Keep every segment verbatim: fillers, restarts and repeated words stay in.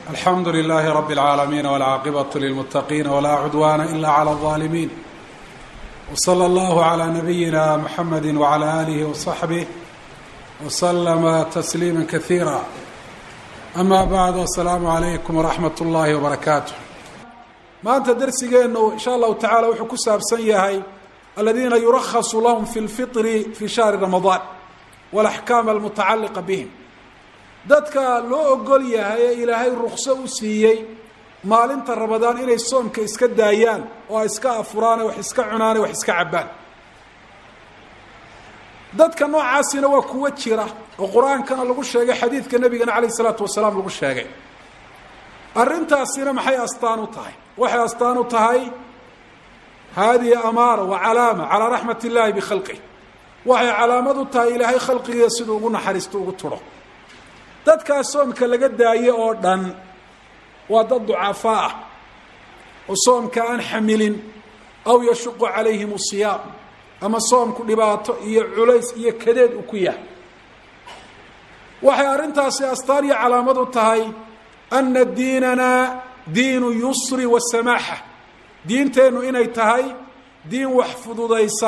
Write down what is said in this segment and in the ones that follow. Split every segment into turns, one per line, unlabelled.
الحمد لله رب العالمين والعاقبة للمتقين ولا عدوان إلا على الظالمين وصلى الله على نبينا محمد وعلى آله وصحبه وسلم تسليما كثيرا أما بعد والسلام عليكم ورحمة الله وبركاته maanta darsigeenu insha allahu tacaala wuxuu ku saabsan yahay aladiina yurakhasu lahum fi lfitri fi shahri ramadaan walaxkaam almutacalliqa bihim dadka loo ogol yahay ee ilaahay rukso u siiyey maalinta ramadaan inay soomka iska daayaan oo ay iska afuraan wax iska cunaan wax iska cabaan dadka noocaasina waa kuwa jira oo qur-aankana lagu sheegay xadiidka nabigana calayhi salaatu wasalaam lagu sheegay arrintaasina maxay astaan u tahay waxay astaan u tahay hadihi amaara wa calaama calaa raxmat illaahi bikhalqih waxay calaamad u tahay ilaahay khalqigiisa siduu ugu naxariisto ugu turo dadkaas soomka laga daaye oo dhan waa dad ducafaa ah oo soomka aan xamilin aw yashuqu calayhim asiyaam ama soomku dhibaato iyo culays iyo kadeed u ku yahay waxay arrintaasi astaan iyo calaamad u tahay ana diinana diinu yusri wasamaaxa diinteennu inay tahay diin wax fududaysa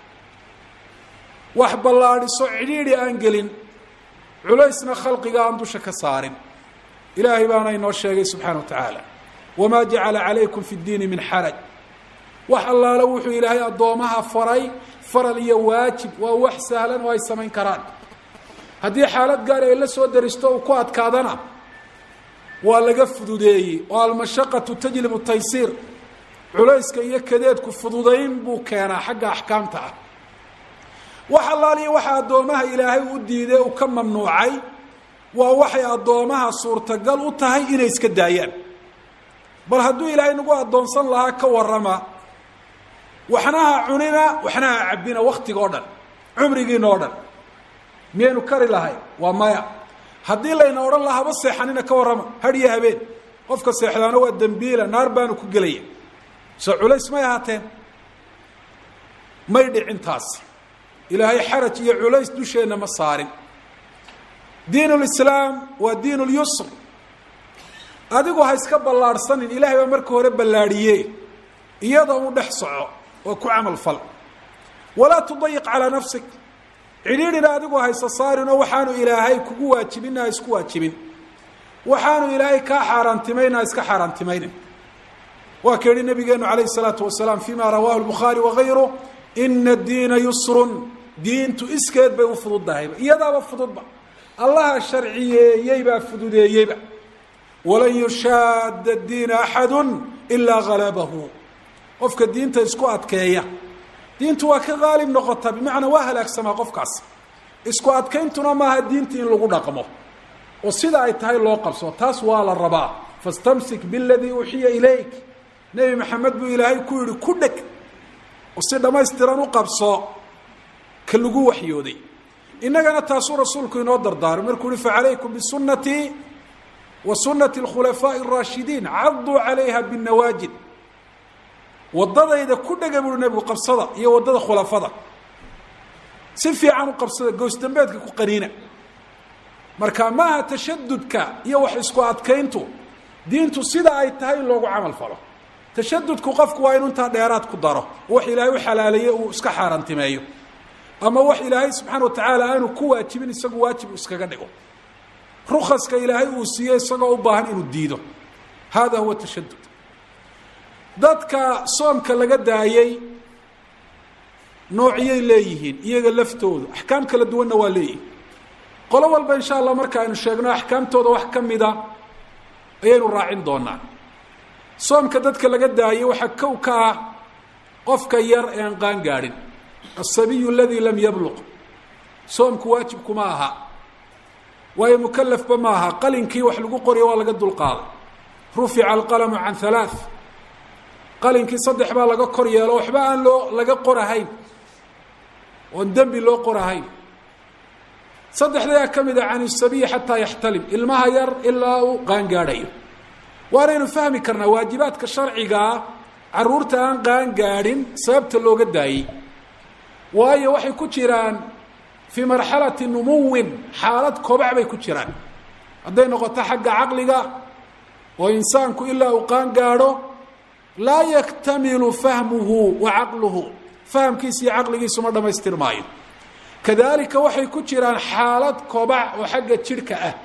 wax ballaadhiso cidhiidhi aan gelin culaysna khalqiga aan dusha ka saarin ilaahay baana inoo sheegay subxaana wa tacaala wamaa jacala calaykum fi ddiini min xaraj wax allaale wuxuu ilaahay addoomaha faray faral iyo waajib waa wax sahlan oo ay samayn karaan haddii xaalad gaari ay la soo daristo uu ku adkaadana waa laga fududeeyey oo almashaqatu tajlibu taysiir culayska iyo kadeedku fududayn buu keenaa xagga axkaamta ah wax allaaliya waxa addoomaha ilaahay u diiday uu ka mamnuucay waa waxay addoomaha suurtagal u tahay inay iska daayaan bal hadduu ilaahay nagu addoonsan lahaa ka warrama waxnaha cunina waxnaha cabbina waktiga o dhan cumrigiina oo dhan miyaynu kari lahay waa maya haddii layna odhan lahaa haba seexanina ka warrama had iyo habeen qofka seexdaana waa dembiila naar baanu ku gelaya soo culays may ahaateen may dhicin taas ilaahay xaraj iyo culays dusheenna ma saarin diin lislaam waa diin lyusr adigu ha iska ballaadhsanin ilaahay baa marka hore ballaadhiye iyada u dhex soco oo ku camal fal walaa tudayiq calaa nafsik cidhiidhina adigu haysa saarin oo waxaanu ilaahay kugu waajibin ha isku waajibin waxaanu ilaahay kaa xaaraantimayn ha iska xaaraantimaynin waa ka yihi nabigeenu calayhi salaatu wasalaam fima rawaahu lbukhaari wagayruh ina addiina yusrun diintu iskeed bay u fududahayba iyadaaba fududba allaha sharciyeeyey baa fududeeyeyba walan yushaada diina axadu ilaa halabahu qofka diinta isku adkeeya diintu waa ka haalib noqota bimacnaa waa halaagsamaa qofkaas isku adkayntuna maaha diinta in lagu dhaqmo oo sida ay tahay loo qabso taas waa la rabaa fastamsik biladii uuxiya ilayk nebi maxamed buu ilaahay ku yihi ku dheg oo si dhammaystiran u qabso ka lagu waxyooday innagana taasuu rasuulku inoo dardaaray markuu yihi facalaykum bisunnatii wa sunnati alkhulafaa'i araashidiin caduu calayha binnawaajid waddadayda ku dhega buuhi nebigu qabsada iyo waddada khulafada si fiican u qabsada goos dambeedka ku qaniina marka maaha tashadudka iyo wax isku adkayntu diintu sida ay tahay in loogu camal falo tashadudku qofku waa inuu intaa dheeraad ku daro wax ilaahay u xalaaleeye uu iska xaaraantimeeyo ama wax ilaahay subxaana wa tacaala aanu ku waajibin isagu waajib uu iskaga dhigo rukaska ilaahay uu siiyey isagoo u baahan inuu diido hada huwa tashadud dadka soomka laga daayey noociyay leeyihiin iyaga laftooda axkaam kala duwanna waa leeyihin qolo walba insha allah marka aynu sheegno axkaamtooda wax ka mida ayaynu raacin doonaa soomka dadka laga daayey waxaa kow ka ah qofka yar ee aan qaan gaadhin aلsabiyu aladi lam yabluq soomku waajibkuma aha waayo mukalafba ma aha qalinkii wax lagu qoriyo waa laga dulqaaday rufica alqalamu can halaaث qalinkii saddex baa laga kor yeelo waxba aan loo laga qorahayn oon dembi loo qorahayn saddexdayaa ka mid a can isabiyi xataa yaxtalim ilmaha yar ilaa uu qaangaadhayo waanaynu fahmi karnaa waajibaadka sharcigaa carruurta aan qaangaadhin sababta looga daayey waayo waxay ku jiraan fii marxalati numuwin xaalad kobac bay ku jiraan hadday noqoto xagga caqliga oo insaanku ilaa uu qaan gaadho laa yaktamilu fahmuhu wa caqluhu fahamkiisa iyo caqligiisu ma dhammaystirmaayo kadalika waxay ku jiraan xaalad kobac oo xagga jidhka ah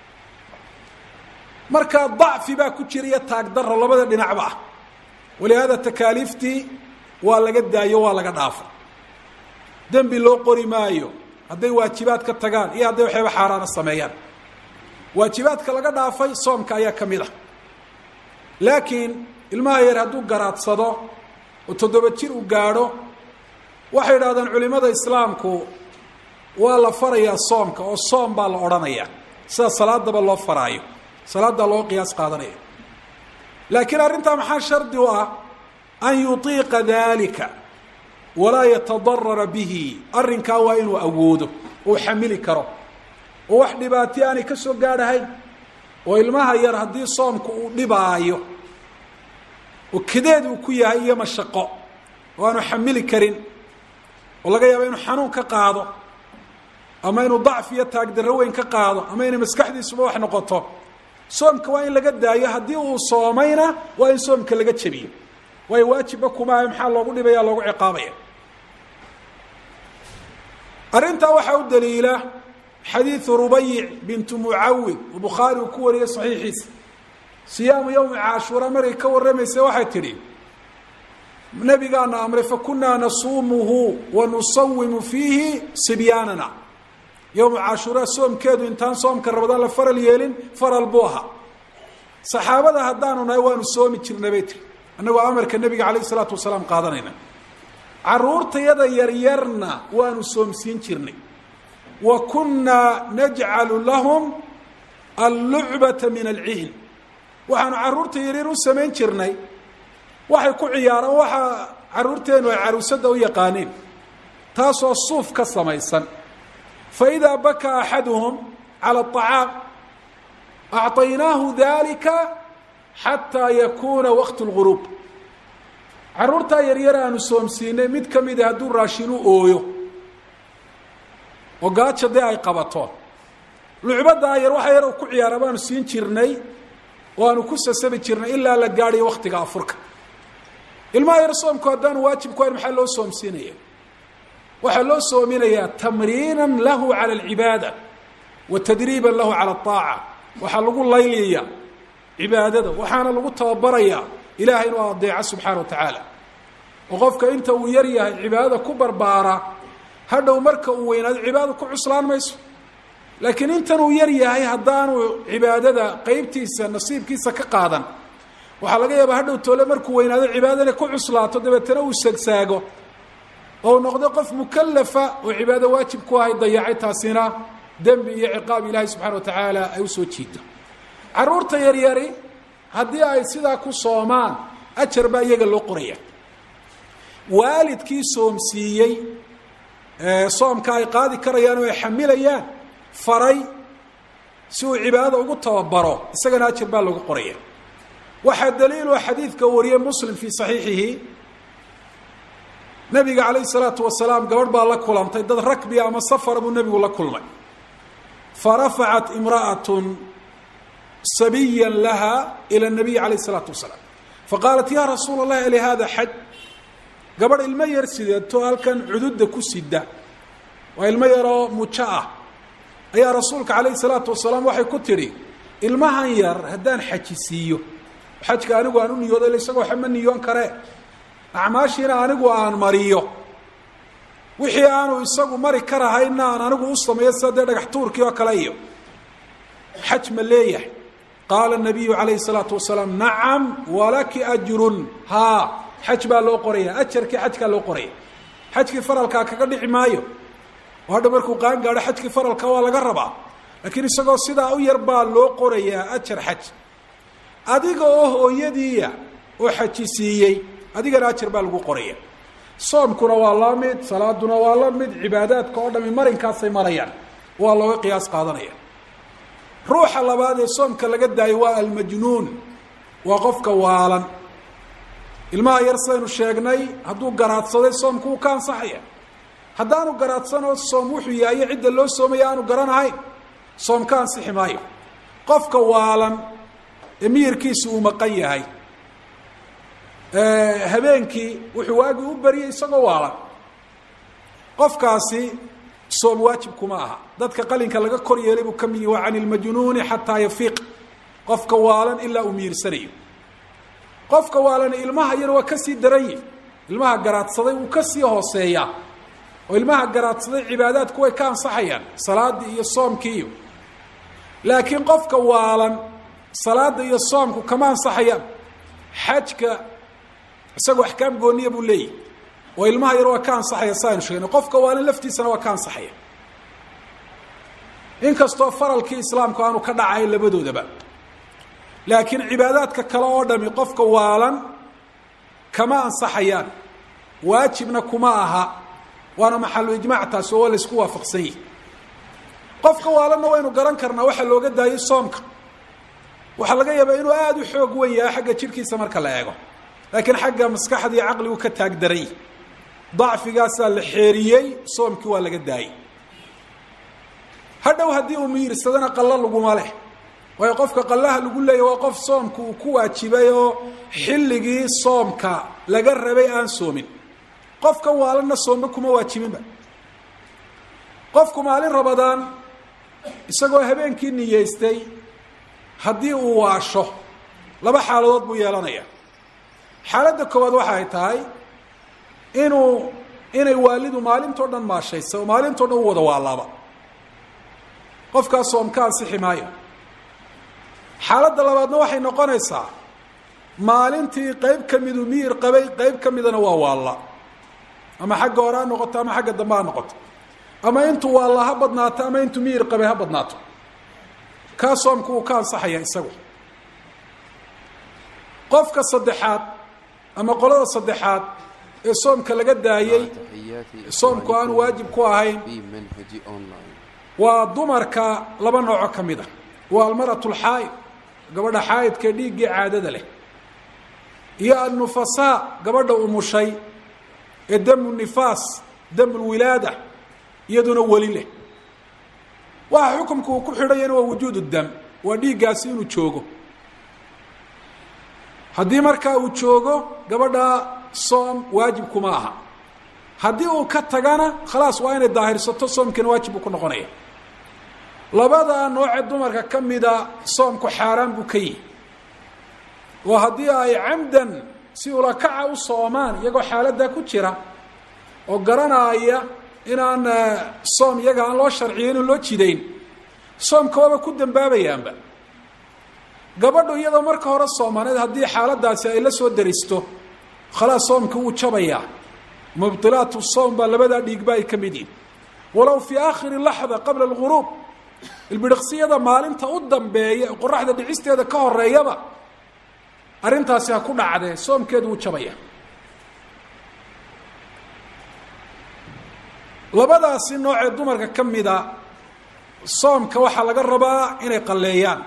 markaa dacfi baa ku jira iyo taagdarro labada dhinacba ah walihaada takaaliiftii waa laga daayo waa laga dhaafa dembi loo qori maayo hadday waajibaad ka tagaan iyo hadday waxayba xaaraana sameeyaan waajibaadka laga dhaafay soomka ayaa ka mid ah laakiin ilmaha yar hadduu garaadsado oo toddoba jir u gaadho waxay idhahdaan culimada islaamku waa la farayaa soomka oo soom baa la odhanayaa sida salaadaba loo faraayo salaaddaa loo qiyaas qaadanaya laakiin arrintaa maxaa shardi u ah an yutiiqa dalika walaa yatadarara bihi arrinkaa waa inuu awoodo uu xamili karo oo wax dhibaati aanay ka soo gaadhahayn oo ilmaha yar haddii soomku uu dhibaayo oo kadeed uu ku yahay iyo mashaqo oo aanu xamili karin oo laga yaabo inuu xanuun ka qaado ama inuu dacf iyo taagdarro weyn ka qaado ama inay maskaxdiisuba wax noqoto soomka waa in laga daayo haddii uu soomayna waa in soomka laga jabiyo waayo waajibba kumaaha maxaa loogu dhibaya loogu ciqaabaya arrintaa waxaa u daliila xadiidu rubayic bintu mucawid oo bukhaari uu ku wariyey saxiixiisa siyaamu yowmi caashuura markay ka warramaysa waxay tidhi nabigaana amray fakunaa nasuumuhu wa nusawimu fiihi sibyaanana yowmu caashuura soomkeedu intaan soomka rabadaan la faral yeelin faral buu ahaa saxaabada haddaanu nahay waanu soomi jirnay bay tiri annagoo amarka nebiga calayh isalaatu wasalaam qaadanayna caruurtayada yaryarna waanu soomsiin jirnay wa kunnaa najcalu lahum allucbata min alcihn waxaanu carruurta yaryar u samayn jirnay waxay ku ciyaaraan waxa carruurteennu ay caruusada u yaqaaneen taasoo suuf ka samaysan fa idaa bakaa axaduhum cala aطacaam acطaynaahu dalika xataa yakuuna waqt اlguruub carruurtaa yaryar aanu soomsiinay mid ka mida hadduu raashin u ooyo oo gaaja dee ay qabato lucbaddaa yar waxa yar ku ciyaara baanu siin jirnay oo aanu ku sasabi jirnay ilaa la gaadhayo waktiga afurka ilmaha yar soomku haddaanu waajib ku hayn maxaa loo soomsiinaya waxaa loo soominayaa tamriinan lahu cala alcibaada wa tadriiban lahu cala aaaca waxaa lagu laylaya cibaadada waxaana lagu tababarayaa ilahay inuu adeeco subxaana wa tacaala oo qofka inta uu yar yahay cibaadada ku barbaara hadhow marka uu weynaado cibaadada ku cuslaan mayso laakiin intan uu yar yahay haddaanu cibaadada qeybtiisa nasiibkiisa ka qaadan waxaa laga yaabaa hadhow toole markuu weynaado cibaadana ku cuslaato dabeetana uu sagsaago oo noqdo qof mukalafa oo cibaado waajib ku ahay dayacay taasina dembi iyo ciqaab ilaahay subxana wa tacaala ay usoo jiito carruurta yaryari haddii ay sidaa ku soomaan ajar baa iyaga loo qoraya waalidkii soomsiiyey soomka ay qaadi karayaan oo ay xamilayaan faray si uu cibaadada ugu tababaro isagana ajar baa loogu qoraya waxaa daliil oo xadiidka wariyey muslim fii saxiixihi nabiga calayh isalaatu wasalaam gabadh baa la kulantay dad rakbi ama safara buu nebigu la kulmay farafacat imra'atun sabiya laha ila nabiy calayh isalaatu wasalaam faqaalat ya rasuula allahi ali hada xaj gabadh ilmo yar sideeto halkan cududda ku sida waa ilmo yaroo mujo ah ayaa rasuulka calayh isalaatu wasalaam waxay ku tidhi ilmahan yar haddaan xaji siiyo xajka anigu aan u niyoodo ila isagoo xama niyoon karee acmaashiina anigu aan mariyo wixii aanu isagu mari karahayna aan anigu u sameeyo sida dee dhagax tuurkii oo kale iyo xaj ma leeyahay qaala nabiyu calayhi salaatu wasalaam nacam walaki ajrun haa xaj baa loo qoraya ajarkii xajkaa loo qoraya xajkii faralkaa kaga dhici maayo oo hadha markuu qaan gaadho xajkii faralka waa laga rabaa laakiin isagoo sidaa u yar baa loo qorayaa ajar xaj adiga oo hooyadiiya oo xaji siiyey adigana ajar baa lagu qoraya soomkuna waa la mid salaaduna waa la mid cibaadaadka oo dhami marinkaasay marayaan waa looga qiyaas qaadanaya ruuxa labaad ee soomka laga daayo waa almajnuun waa qofka waalan ilmaha yar saynu sheegnay hadduu garaadsaday soomku wuu ka ansaxaya haddaanu garaadsanoo soom wuxuu yahayo cidda loo soomaya aanu garanahayn soom ka ansixi maayo qofka waalan miyirkiisu uu maqan yahay habeenkii wuxuu waagi u bariyay isagoo waalan qofkaasi soom waajib kuma aha dadka qalinka laga kor yeelay buu ka mid yahay wa can ilmajnuuni xataa yafiiq qofka waalan ilaa uu miyirsanayo qofka waalan ilmaha yar waa kasii daran yihi ilmaha garaadsaday wuu kasii hooseeyaa oo ilmaha garaadsaday cibaadaadku way ka ansaxayaan salaadii iyo soomkii iyo laakiin qofka waalan salaada iyo soomku kama ansaxayaan xajka isagoo axkaam gooniya buu leeyahy oo ilmaha yar waa ka ansaxaya saaynu sheegnay qofka waalan laftiisana waa ka ansaxaya inkastoo faralkii islaamku aanu ka dhacayn labadoodaba laakiin cibaadaadka kale oo dhami qofka waalan kama ansaxayaan waajibna kuma aha waana maxalu ijmaac taasi oo la isku waafaqsan yahay qofka waalanna waynu garan karnaa waxa looga daayay soomka waxaa laga yaabaa inuu aada u xoog wen yahay xagga jidhkiisa marka la eego laakiin xagga maskaxda iyo caqligu ka taagdaray dacfigaasaa la xeeriyey soomkii waa laga daayey hadhow haddii uu miyirsadana qallo laguma leh waayo qofka qallaha lagu leeyahy waa qof soomka uu ku waajibay oo xilligii soomka laga rabay aan soomin qofka waalanna soomba kuma waajibinba qofku maalin rabadaan isagoo habeenkii niyeystay haddii uu waasho laba xaaladood buu yeelanaya xaaladda koowaad waxa ay tahay inuu inay waalidu maalintoo dhan maashaysa oo maalintoo dhan u wada waalaaba qofkaas soomka ansixi maayo xaaladda labaadna waxay noqonaysaa maalintii qayb ka miduu miyir qabay qayb ka midana waa waalla ama xagga hore ha noqoto ama xagga dambe ha noqoto ama intuu waalla ha badnaato ama intuu miyir qabay ha badnaato kaa soomku uu ka ansaxaya isagu qofka saddexaad ama qolada saddexaad ee soomka laga daayey soomku aan waajib ku ahayn waa dumarka laba nooco ka mid a waa almaratu alxaa'id gabadha xaa'idka dhiiggii caadada leh iyo annufasaa gabadha umushay ee damu nifaas damu lwilaada iyaduna weli leh waxa xukumku uu ku xidhayana waa wujuudu dam waa dhiiggaasi inuu joogo haddii markaa uu joogo gabadha soom waajib kuma aha haddii uu ka tagana khalaas waa inay daahirsato soomkiina waajib buu ku noqonaya labada nooce dumarka ka mida soomku xaaraan buu ka yihi oo haddii ay camdan si ulakaca u soomaan iyagoo xaaladdaa ku jira oo garanaya inaan soom iyaga aan loo sharciyo inaan loo jidayn soomka waaba ku dambaabayaanba gabadhu iyadoo marka hore soomaneed haddii xaaladaasi ay la soo daristo khalaas soomka wuu jabayaa mubtilaatu soom baa labadaa dhiigba ay ka mid yihin walow fii aakhiri laxda qabla alguruub ilbidhiqsiyada maalinta u dambeeya qoraxda dhicisteeda ka horeeyaba arrintaasi ha ku dhacdee soomkeedu wuu jabaya labadaasi noocee dumarka ka mida soomka waxaa laga rabaa inay qalleeyaan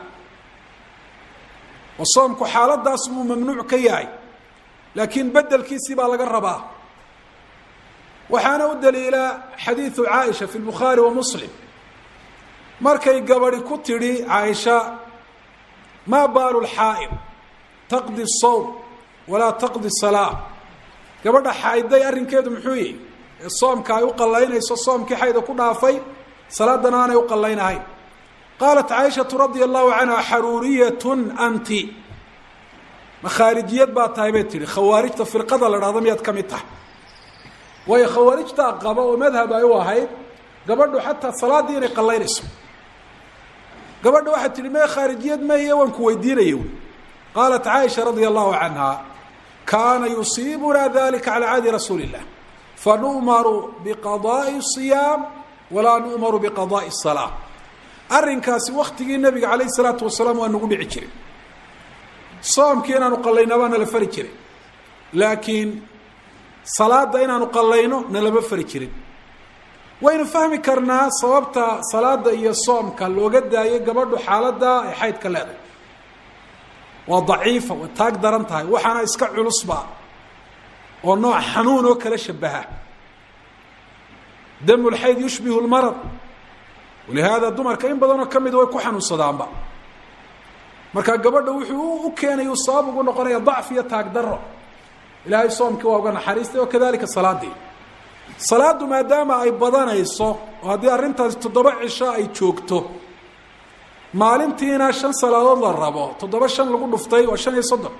oo soomku xaaladaas buu mamnuuc ka yahay laakiin bedelkiisii baa laga rabaa waxaana u daliila xadiidu caaisha fi lbukhaari wa muslim markay gabadhi ku tidhi caaisha maa baalu lxaa'id taqdi sowm walaa taqdi salaa gabadha xaaiday arrinkeedu muxuu yihi ee soomka ay u qallaynayso soomkii xayda ku dhaafay salaadana aanay u qallaynahayn qaalat caaishatu radia allahu canha xaruuriyatun anti ma khaarijiyad baa tahay bay tihi khawaarijta firqada la dhahdo miyaad ka mid tahay waayo khawaarijtaa qaba oo madhab ay u ahayd gabadhu xataa salaaddii inay qallaynayso gabadha waxay tihi mee khaarijiyad mahiye waan ku weydiinaya wy qaalat caaisha radia allahu canha kaana yusiibuna dalika cala cahdi rasuuli illah fanu'maru biqadaa'i siyaam walaa nu'maru biqadaa'i salaa arrinkaasi waktigii nabiga calayh salaatu wasalaam waa nagu dhici jiray soomkii inaanu qallayna baa nala fari jiray laakiin salaada inaanu qallayno nalama fari jirin waynu fahmi karnaa sababta salaada iyo soomka looga daayay gabadhu xaaladda ay xaydka leedahay waa daciifa waa taag daran tahay waxaana iska culusba oo nooc xanuun oo kala shabaha damu lxayd yushbihu lmarad walihaada dumarka in badanoo ka mida way ku xanuunsadaanba marka gabadha wuxuu u keenayo sabab ugu noqonaya dacf iyo taag daro ilaahay soomkii waa uga naxariistay oo kadalika salaadii salaadu maadaama ay badanayso oo haddii arrintaas toddoba cisho ay joogto maalintiina shan salaadood la rabo toddoba shan lagu dhuftay waa shan iyo soddon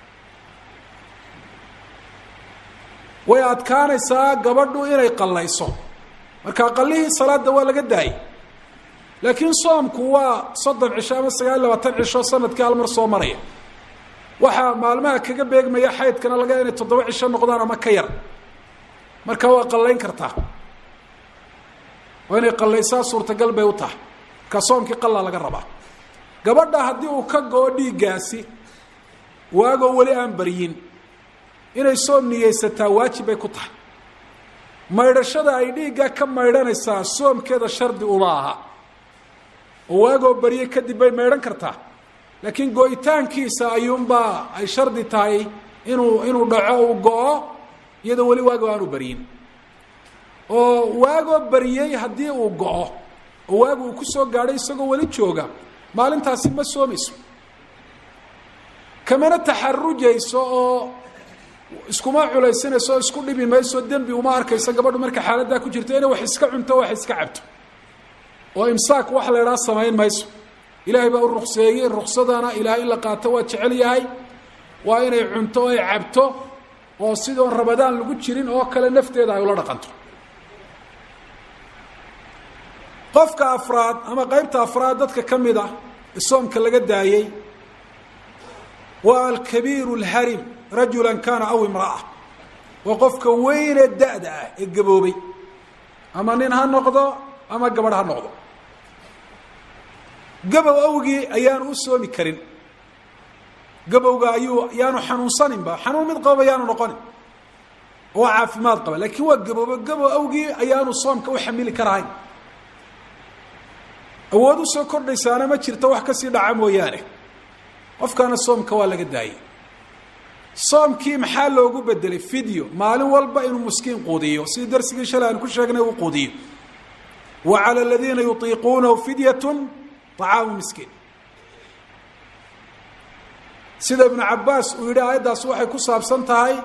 way adkaanaysaa gabadhu inay qallayso marka qallihii salaada waa laga daayay laakiin soomku waa soddon cisho ama sagaal iyo labaatan cisho sanadkii hal mar soo maraya waxaa maalmaha kaga beegmaya xaydkana laga inay toddoba cisho noqdaan ama ka yar marka waa qallayn kartaa waa inay qallaysaa suurtagal bay u tahay marka soomkii qallaa laga rabaa gabadha haddii uu ka go-o dhiiggaasi waagoo weli aan baryin inay soom niyeysataa waajib bay ku tahay maydhashada ay dhiiggaa ka maydhanaysaa soomkeeda shardi uma aha oo waagoo barye kadib bay maydhan kartaa laakiin go-itaankiisa ayuunbaa ay shardi tahay inuu inuu dhaco uu go-o iyadoo weli waagoo aanu baryin oo waagoo bariyey haddii uu go-o oo waagu uu ku soo gaadhay isagoo weli jooga maalintaasi ma soomayso kamana taxarujayso oo iskuma culaysanayso oo isku dhibi mayso dembi uma arkayso gabadhu marka xaaladdaa ku jirto inay wax iska cunto wax iska cabto oo imsaak wax la idhaha samayn mayso ilaahay baa u ruqseeyey ruqsadana ilaahay in la qaato waa jecel yahay waa inay cunto o ay cabto oo sidoon rabadaan lagu jirin oo kale nafteeda ay ula dhaqanto qofka afraad ama qaybta afraad dadka ka mid ah ee soomka laga daayey waa alkabiiru alharim rajulan kaana aw imra'a waa qofka weynee da-da ah ee gaboobay ama nin ha noqdo ama gabadh ha noqdo gabow awgii ayaanu u soomi karin gabowga ayuu yaanu xanuunsaninba xanuun mid qababa yaanu noqonin oo caafimaad qaba laakiin waa gaboobo gabow awgii ayaanu soomka u xamili karahayn awood u soo kordhaysaana ma jirto wax kasii dhaca mooyaane qofkaana soomka waa laga daayay soomkii maxaa loogu bedelay fideo maalin walba inuu miskiin quudiyo sidii darsigii shalay aan ku sheegnay uu quudiyo wa cala aladiina yutiiquunahu fidyatun طacaamu miskiin sida ibnu cabaas uu yidhi aayaddaas waxay ku saabsan tahay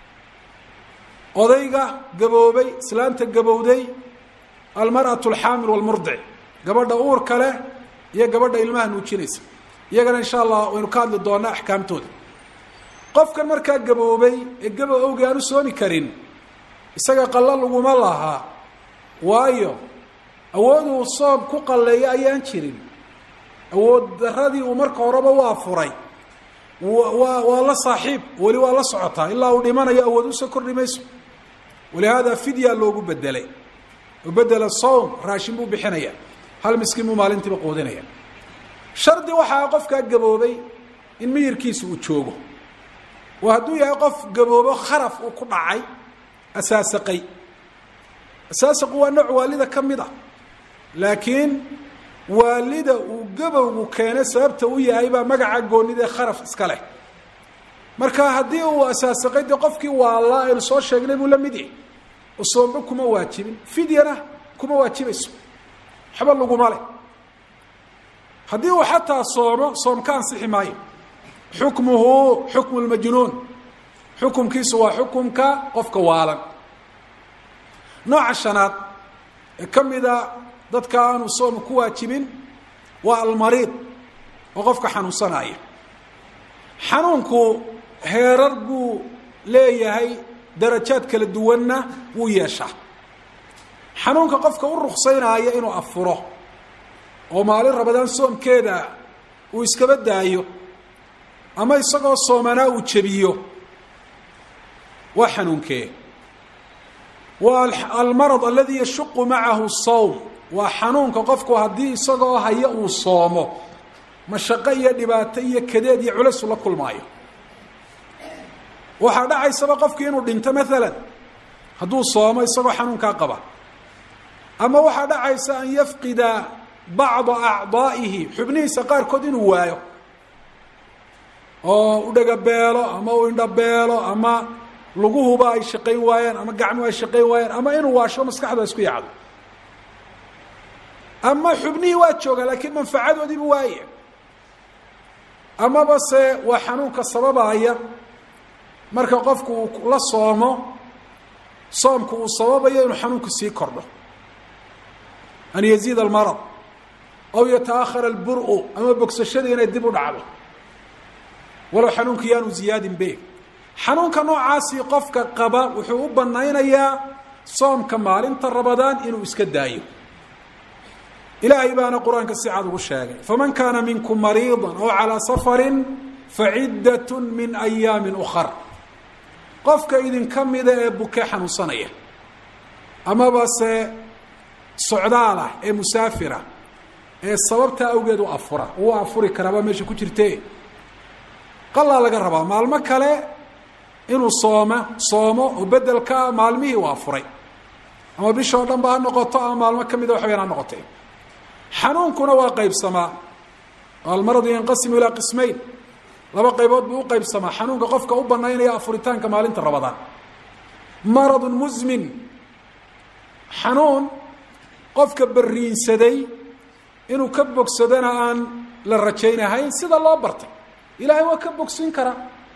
odayga gaboobay islaanta gabowday almar'atu alxaamil walmurdic gabadha uurka leh iyo gabadha ilmaha nuujinaysa iyagana insha allah waynu ka hadli doonaa axkaamtooda qofkan markaa gaboobay ee gabow awgii aanu soomi karin isaga qalla laguma lahaa waayo awooduu soom ku qalleeyo ayaan jirin awood daradii uu marka horeba waa furay waa waa la saaxiib weli waa la socotaa ilaa uu dhimanayo awood usoo kordhi mayso walihaada fidya loogu bedelay oo bedela sawm raashin buu bixinaya hal miskiin buu maalintiiba quudinaya shardi waxaa qofkaa gaboobay in miyirkiisa uu joogo oo hadduu yahay qof gaboobo kharaf uu ku dhacay asaasaqay asaasaqu waa nooc waalida ka mid ah laakiin waalida uu gabowgu keenay sababta u yahay baa magaca goonida ee kharaf iska leh marka haddii uu asaasaqay dee qofkii waalaa aynu soo sheegnay buu la mid yahay oo soomba kuma waajibin fidyana kuma waajibayso waxba laguma leh haddii uu xataa soomo soom ka ansixi maayo xukmuhu xukmu lmajnuun xukumkiisu waa xukumka qofka waalan nooca shanaad ee ka mida dadka aanu soom ku waajibin waa almariid oo qofka xanuunsanaya xanuunku heerar buu leeyahay darajaad kala duwanna wuu yeeshaa xanuunka qofka u ruqsaynaya inuu afuro oo maalin rabadaan soomkeeda uu iskaba daayo ama isagoo soomanaa uu jebiyo waa xanuunkee waa almarad aladi yashuqu macahu sawm waa xanuunka qofku haddii isagoo haya uu soomo mashaqo iyo dhibaato iyo kadeed iyo culays ula kulmaayo waxaa dhacaysaba qofkii inuu dhinto maalan hadduu soomo isagoo xanuunkaa qaba ama waxaa dhacaysa an yafqida bacda acdaa'ihi xubnihiisa qaarkood inuu waayo oo u dhagabeelo ama u indhabeelo ama luguhuba ay shaqayn waayaan ama gacmuhu ay shaqayn waayaan ama inuu waasho maskaxdu isku yacdo ama xubnihii waa jooga laakiin manfacadoodiiba waaye أما بس وحنونك الصبابية marka qofku la soomo soomku uu sababayo inuu xanuunku sii kordho an yaziid almarad aw yataakhar albur'u ama bogsashada inay dib u dhacdo walow xanuunku yaanu ziyaadin be xanuunka noocaasi qofka qaba wuxuu u banaynayaa soomka maalinta rabadaan inuu iska daayo ilaahay baana quraanka si cad ugu sheegay faman kaana minkum mariidan aw calaa safarin faciddatun min ayaamin ukhar qofka idin kamida ee buke xanuunsanaya ama base socdaala ee musaafira ee sababta awgeed u afura uu afuri karaba meesha ku jirtay qalla laga rabaa maalmo kale inuu sooma soomo oo bedelka maalmihii uu afuray ama bishoo dhan baa noqoto ama maalmo kamida wax weyn noqotay xanuunkuna waa qaybsamaa almarad yanqasimu ila qismayn laba qaybood buu u qaybsamaa xanuunka qofka u banaynaya afuritaanka maalinta rabadaan marad muzmin xanuun qofka bariinsaday inuu ka bogsadana aan la rajaynahayn sida loo bartay ilaahay waa ka bogsin karaa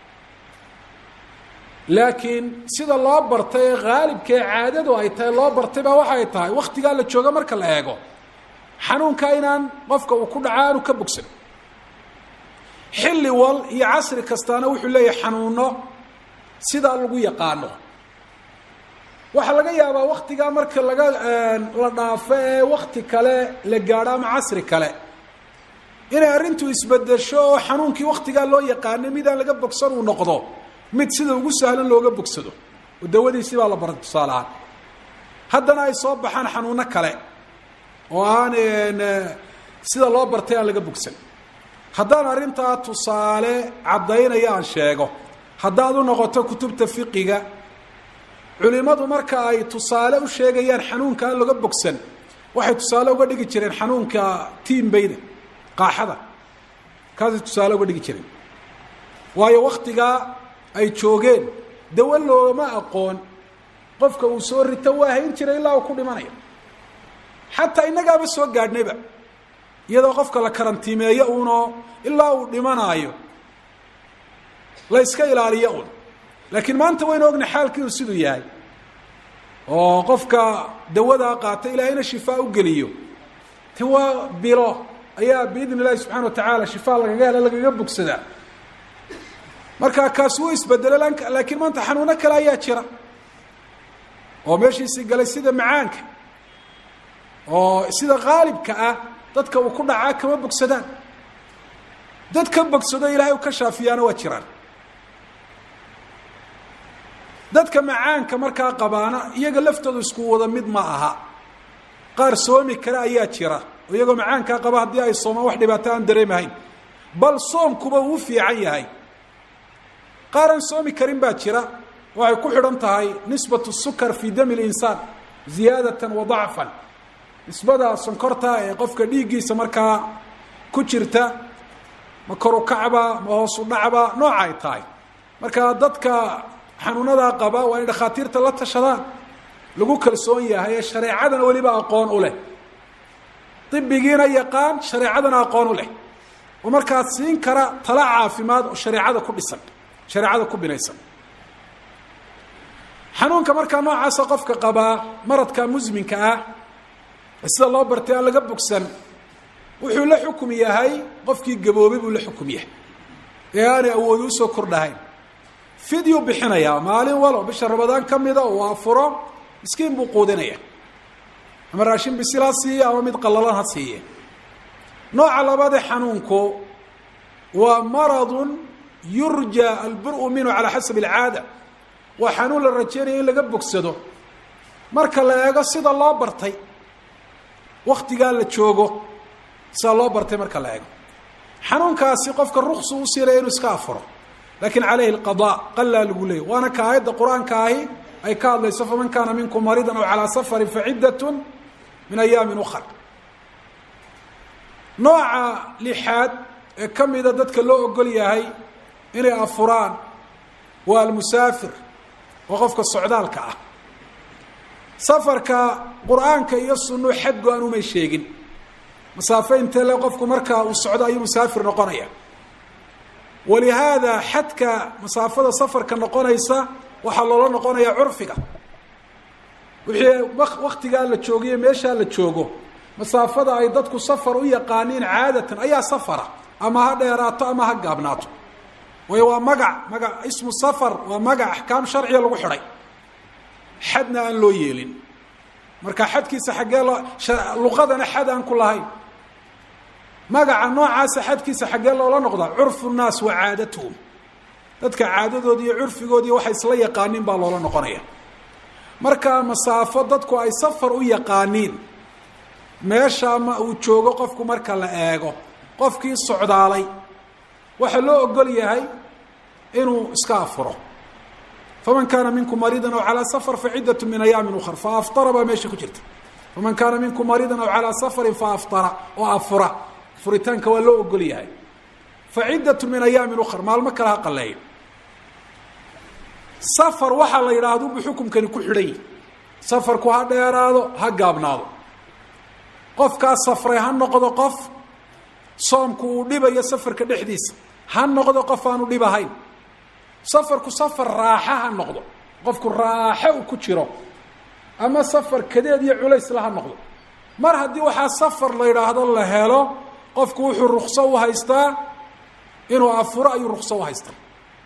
laakiin sida loo bartay ee qaalibka ee caadadu ay tahay loo bartay baa waxay tahay waktigaa la jooga marka la eego xanuunka inaan qofka uu ku dhaca aanu ka bogsan xilli wal iyo casri kastaana wuxuu leeyahay xanuuno sidaa lagu yaqaano waxaa laga yaabaa waktigaa marka laga la dhaafo ee wakti kale la gaadho ama casri kale inay arrintu isbedesho oo xanuunkii waktigaa loo yaqaano midaan laga bogsan uu noqdo mid sida ugu sahlan looga bogsado oo dawadiisii baa la baray tusaalahaan haddana ay soo baxaan xanuuno kale oo aan sida loo bartay aan laga bogsan haddaan arrintaa tusaale caddaynaya aan sheego haddaad u noqoto kutubta fiqiga culimadu marka ay tusaale u sheegayaan xanuunka aan laga bogsan waxay tusaale uga dhigi jireen xanuunka tiimbayda qaaxada kaasay tusaale uga dhigi jireen waayo waktigaa ay joogeen dawo looma aqoon qofka uu soo rito waa hayn jiray ilaa uu ku dhimanayo xataa innagaaba soo gaadhnayba iyadoo qofka la karantiimeeyo uunoo ilaa uu dhimanaayo la iska ilaaliyo un laakiin maanta waynu ogna xaalkiiu siduu yahay oo qofka dawadaa qaata ilaahayna shifaa u geliyo ti waa bilo ayaa biidn illahi subxana wa tacaala shifaa lagaga hela lagaga bogsadaa marka kaasi wuu isbedelo laakiin maanta xanuuno kale ayaa jira oo meeshiisii galay sida macaanka oo sida qaalibka ah dadka uu ku dhacaa kama bogsadaan dad ka bogsado ilaahay u ka shaafiyaana waa jiraan dadka macaanka markaa qabaana iyaga laftoodu isku wada mid ma aha qaar soomi kale ayaa jira oo iyagoo macaankaa qaba haddii ay soomaan wax dhibaato aan dareemahayn bal soomkuba wuu fiican yahay qaar aan soomi karin baa jira waxay ku xidhan tahay nisbatu sukar fii dami linsaan ziyaadatan wa dacfan nisbada sonkorta ee qofka dhiiggiisa markaa ku jirta ma koru kacba ma hoosu dhacba nooca ay tahay marka dadka xanuunadaa qaba waa inay dhakhaatiirta la tashadaan lagu kalsoon yahay ee shareecadana weliba aqoon u leh ibigiina yaqaan shareecadana aqoon u leh oo markaad siin kara tala caafimaad oo shareecada ku dhisan shareecada ku binaysan xanuunka markaa noocaasa qofka qabaa maradka musminka ah sida loo bartay aan laga bogsan wuxuu la xukum yahay qofkii gaboobay buu la xukum yahay ee aanay awoodi usoo kordhahayn fidyu bixinayaa maalin walo bisha rabadaan ka mida uu afuro miskiin buu quudinaya ama raashin bisil ha siiye ama mid qallalan ha siiye nooca labaadee xanuunku waa maradun yurja albur-u minhu calaa xasabi alcaada waa xanuun la rajeynaya in laga bogsado marka la eego sida loo bartay waktigaa la joogo sida loo bartay marka la eego xanuunkaasi qofka ruksu u siinaya inuu iska afuro lakin calayhi alqada qalaa lagu leeyay waana ka aayadda qur-aanka ahi ay ka hadlayso faman kaana minkum mariidan aw calaa safarin faciddatun min ayaamin ukhar nooca lixaad ee ka mida dadka loo ogol yahay inay afuraan waa almusaafir waa qofka socdaalka ah safarka qur-aanka iyo sunnu xad go-an umay sheegin masaafo intee le qofku markaa uu socdo ayuu musaafir noqonaya walihaada xadka masaafada safarka noqonaysa waxaa loola noqonayaa curfiga wixii waktigaa la joogiyo meeshaa la joogo masaafada ay dadku safar u yaqaaniin caadatan ayaa safara ama ha dheeraato ama ha gaabnaato waayo waa magac magac ismu safar waa magac axkaam sharciya lagu xidhay xadna aan loo yeelin marka xadkiisa xaggee loo luqadana xad aan ku lahayn magaca noocaasa xadkiisa xaggee loola noqdaa curfu nnaas wa caadatuhum dadka caadadoodi iyo curfigoodii waxay isla yaqaaniin baa loola noqonaya markaa masaafo dadku ay safar u yaqaaniin meesha ma uu joogo qofku marka la eego qofkii socdaalay waxaa loo ogol yahay inuu iska afuro faman kaana minkum mariidan aw calaa safar faciddatu min ayaamin ukhar faaftara baa meesha ku jirta faman kaana minkum mariidan aw calaa safarin faaftara oo afura furitaanka waa loo ogol yahay faciddatu min ayaamin ukhar maalmo kale ha qaleeyo safar waxaa la yidhaahdo bu xukumkani ku xidhan yihi safarku ha dheeraado ha gaabnaado qofkaa safray ha noqdo qof soomku uu dhibayo safarka dhexdiisa ha noqdo qof aanu dhib ahayn safarku safar raaxa ha noqdo qofku raaxo uu ku jiro ama safar kadeed iyo culaysla ha noqdo mar haddii waxaa safar la yidhaahdo la helo qofku wuxuu rukso u haystaa inuu afuro ayuu rukso u haystaa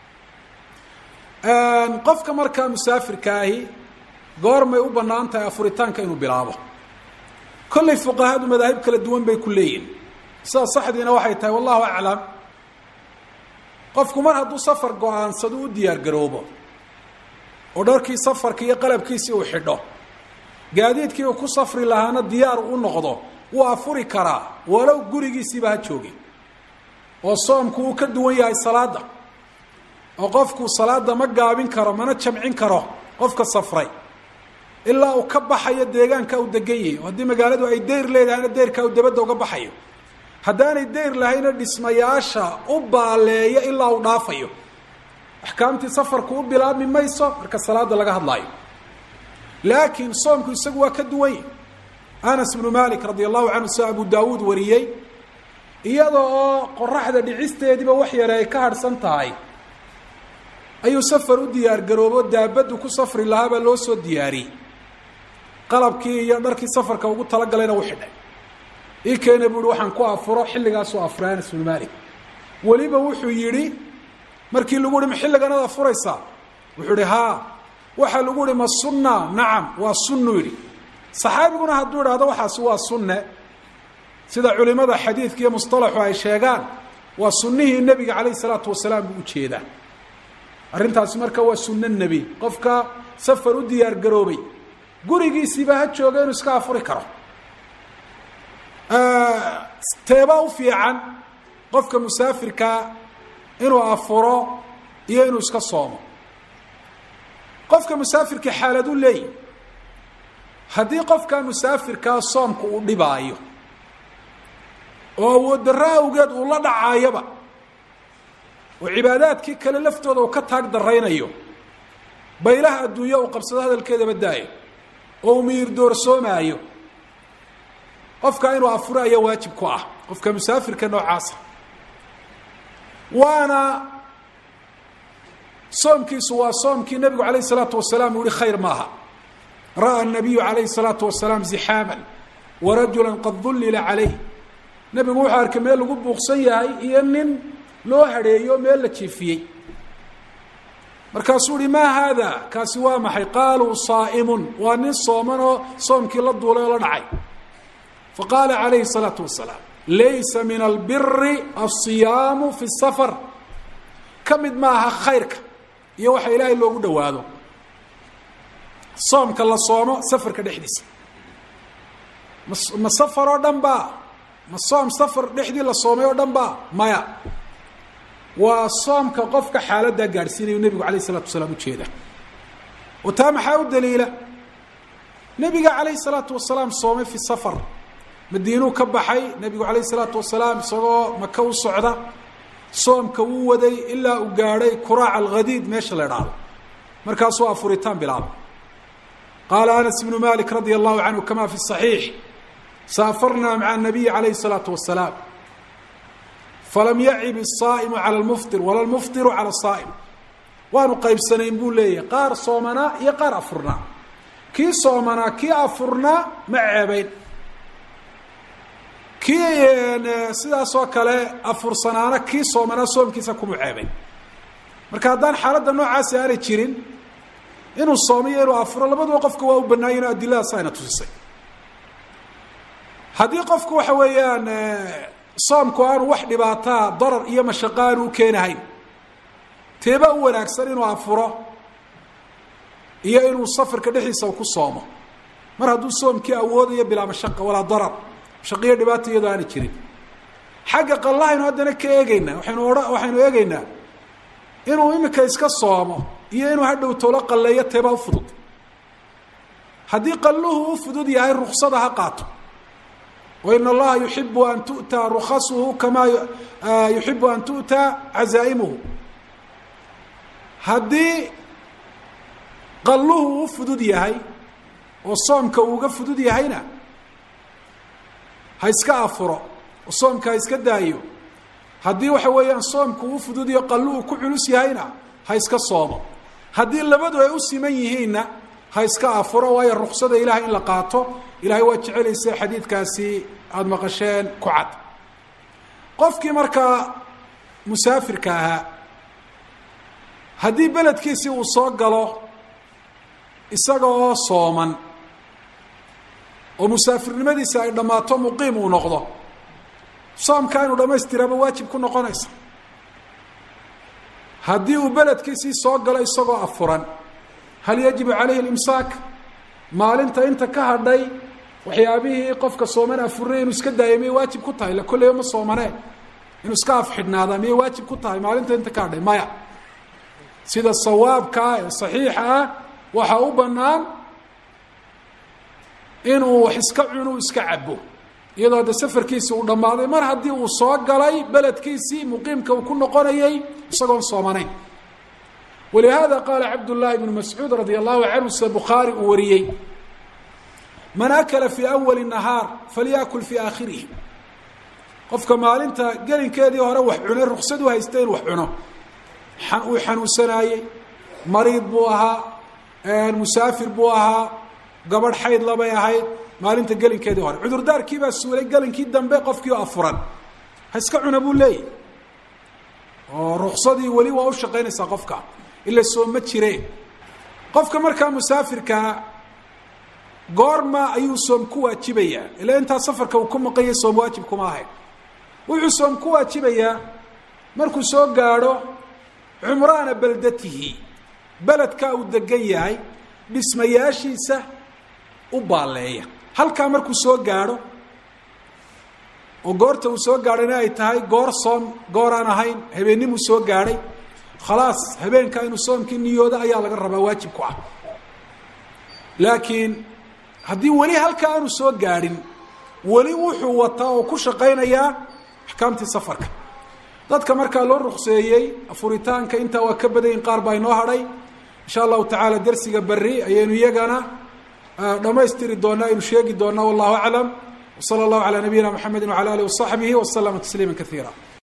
qofka markaa musaafirka ahi goormay u bannaan tahay afuritaanka inuu bilaabo kollay fuqahadu madaahib kala duwan bay ku leeyihin sida saxdiina waxay tahay wallahu aclam qofku mar hadduu safar go-aansado u diyaar garoobo oo dharkii safarka iyo qalabkiisii uu xidho gaadiidkii uu ku safri lahaana diyaar u noqdo wuu afuri karaa walow gurigiisiiba ha joogi oo soomku uu ka duwan yahay salaada oo qofku salaada ma gaabin karo mana jamcin karo qofka safray ilaa uu ka baxayo deegaanka uu degan yahay oo haddii magaaladu ay deyr leedahayna deyrkaa uu dabadda uga baxayo haddaanay deyr lahayna dhismayaasha u baaleeyo ilaa uu dhaafayo axkaamtii safarku u bilaabmi mayso marka salaada laga hadlaayo laakiin soomku isagu waa ka duwan yahy anas bnu malik radi allahu canhu sida abu daawuud wariyey iyada oo qoraxda dhicisteediiba wax yare ay ka harhsan tahay ayuu safar u diyaar garoobo daabaddu ku safri lahaabaa loo soo diyaariyey qalabkii iyo dharkii safarka ugu talagalayna u xidhay ii keena bu uhi waxaan ku afuro xilligaasuu afuray anas bnu malik weliba wuxuu yidhi markii lagu uhi ma xilliganaad afuraysaa wuxuu ihi haa waxaa lagu uhi ma sunna nacam waa sunnu yidhi saxaabiguna hadduu idhahdo waxaasi waa sunne sida culimada xadiidka iyo mustalaxu ay sheegaan waa sunnihii nebiga calayh isalaatu wasalaam buu ujeedaa arrintaasi marka waa sunno nebi qofka safar u diyaar garoobay gurigiisiiba ha jooga inuu iska afuri karo teebaa u fiican qofka musaafirkaa inuu afuro iyo inuu iska soomo qofka musaafirka xaaladu leeyi haddii qofka musaafirkaa soomku uu dhibaayo oo awooddarro awgeed uu la dhacaayaba oo cibaadaadkii kale laftooda uu ka taag daraynayo baylaha adduunya uu qabsado hadalkeedaba daayo oo uu miyir doorsoomaayo qofka inuu afuro ayaa waajib ku ah qofka musaafirka noocaasa waana soomkiisu waa soomkii nebigu calayh isalaatu wasalaam uu yihi khayr maaha ra'aa الnabiyu calayh الsalaatu wasalaam zixaama warajula qad dullila calayh nebigu wuxuu arkay meel lagu buuqsan yahay iyo nin loo hadheeyo meel la jiifiyey markaasuu uhi maa haada kaasi waa maxay qaaluu saa'imun waa nin sooman oo soomkii la duulay oo la dhacay faqaala calayhi الsalaatu wasalaam laysa min albiri alصiyaamu fi الsafar ka mid maaha khayrka iyo waxa ilaahay loogu dhowaado soomka la soomo safarka dhexdiisa ma ma safar oo dhan ba ma soom safar dhexdii la soomay oo dhan ba maya waa soomka qofka xaaladdaa gaadhsiinayu nebigu calayh isalaatu wasalaam ujeeda oo taa maxaa u daliila nebiga calayh isalaatu wasalaam soomay fi safar madiinuu ka baxay nebigu calayh isalaatu wasalaam isagoo maka u socda soomka wuu waday ilaa uu gaadhay kuraac alghadiid meesha la idhaahdo markaasuu afuritaan bilaaba qaala anas ibnu malik radia allahu canhu kama fi صaxiix saafarnaa maca الnabiyi calayh الsalaatu wasalaam falam yacib الsaa'imu calى اlmuftir wala lmuftiru calى الsaa'im waanu qaybsanayn buu leeyahay qaar soomanaa iyo qaar afurnaa kii soomanaa kii afurnaa ma ceebayn kii sidaas oo kale afursanaana kii soomanaa soomkiisa kuma ceebayn marka haddaan xaaladda noocaasi aanay jirin inuu soomiyo inuu afuro labaduba qofka waa u banaayay inuu adiladaas ayna tusisay haddii qofku waxa weeyaan soomku aanu wax dhibaataa darar iyo mashaqo aanu u keenahayn teeba u wanaagsan inuu afuro iyo inuu safarka dhexdiisa ku soomo mar hadduu soomkii awoodayo bilaa mashaqa walaa darar mashaqiyo dhibaato iyadoo aanay jirin xagga qallahaynu haddana ka eegeynaa waxaynu odha waxaynu eegeynaa inuu imika iska soomo iyo inuu hadhow tolo qalleeyo teeba u fudud haddii qalluhu u fudud yahay ruksada ha qaato wain allaha yuxibu an tu'taa rukhasuhu kamaa yuxibu an tu'taa cazaa'imuhu haddii qalluhu u fudud yahay oo soomka uuga fudud yahayna ha iska afuro oo soomka ha iska daayo haddii waxa weeyaan soomku u fududiyo qalluhu ku culus yahayna ha iska soomo haddii labadu ay u siman yihiinna ha iska afuro waayo ruksada ilahay in la qaato ilahay waa jecelaysa xadiidkaasi aada maqasheen ku cad qofkii markaa musaafirka ahaa haddii beledkiisii uu soo galo isaga oo sooman oo musaafirnimadiisa ay dhammaato muqiim uu noqdo soomka inuu dhammaystiraaba waajib ku noqonaysa haddii uu beledkiisii soo galo isagoo afuran hal yajibu calayhi alimsaak maalinta inta ka hadhay waxyaabihii qofka sooman afurnay inuu iska daaya miyay waajib ku tahay la kolleyba ma soomanee inuu iska afxidhnaadaa miyay waajib ku tahay maalinta inta ka hadhay maya sida sawaabkaa ee saxiixa ah waxaa u bannaan inuu wax iska cuno iska cabo iyadoo hadda safarkiisii uu dhammaaday mar haddii uu soo galay beledkiisii muqiimka uu ku noqonayay isagoon soomanayn walihaada qaala cabdullaahi bnu mascuud radia allahu canhu sida bukhaari uu wariyey man akala fii awali nahaar falyakul fii aakhirihi qofka maalinta gelinkeedii hore wax cunay ruksad u haysta inuu wax cuno uu xanuunsanaayey mariid buu ahaa musaafir buu ahaa gabadh xayd labay ahayd maalinta gelinkeedii hore cudurdaarkii baa suulay gelinkii dambe qofkii oo afuran ha iska cuna buu leeyahy oo ruksadii weli waa u shaqaynaysaa qofka ila soom ma jireen qofka markaa musaafirkaa goorma ayuu soom ku waajibayaa ilaa intaa safarka uu ku maqanya soom waajib kuma ahayn wuxuu soom ku waajibayaa markuu soo gaadho cumraana beldatihi beledkaa uu degan yahay dhismayaashiisa u baalleeya halkaa markuu soo gaadho oo goorta uu soo gaadhayna ay tahay goor soom goor aan ahayn habeenimuu soo gaadhay khalaas habeenkaa inuu soomkii niyooda ayaa laga rabaa waajib ku ah laakiin haddii weli halkaa aanu soo gaadhin weli wuxuu wataa oo ku shaqaynayaa axkaamtii safarka dadka markaa loo rukseeyey afuritaanka intaa waa ka badayin qaar baa inoo hadhay insha allahu tacaala dersiga berri ayaynu iyagana dhamaystiri doonaa aynu sheegi doonaa wallahu aclam wsala allahu calaa nabiyina mxamedi wacala alihi wasaxbihi waslama tasliima kaiira